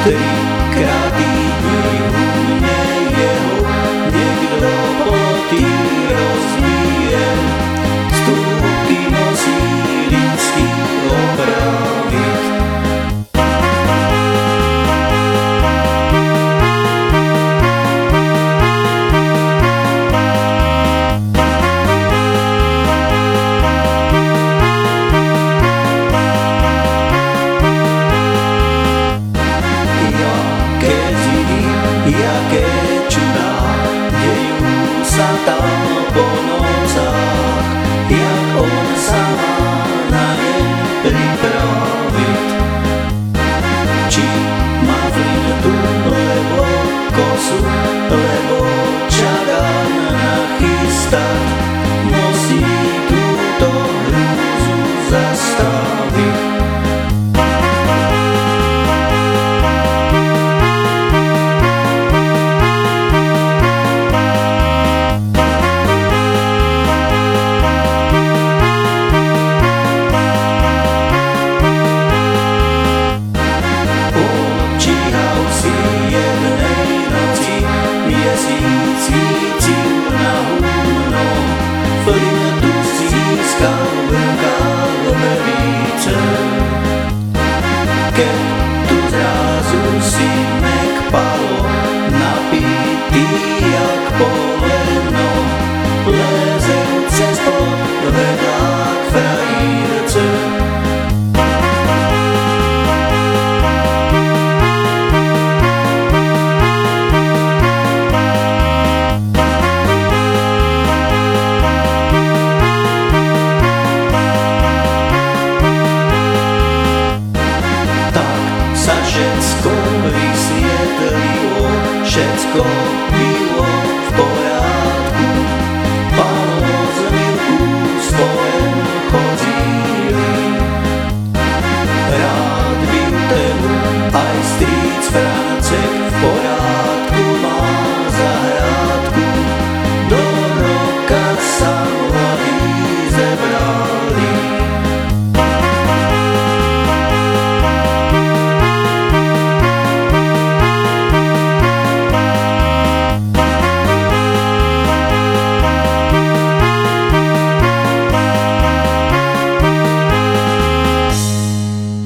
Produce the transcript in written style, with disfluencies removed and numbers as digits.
Trikrát týdni u mne jeho niekto ploty rozvíje. Vstupy musí lidsky opraviť. Jaké čudá dejú sa tam po nocách, jak on sa má na ne pripraviť. Či má flintu, lebo kosu, lebo čagan nachystať, musí túto hrúzu zastaviť. Svítil na humno, flintu získal v rukávové více. Keď tu zrazu synek palo, napitý jak poleno, lezel cez plot vedľa k frajírce. Všetko vysvietlilo, všetko bylo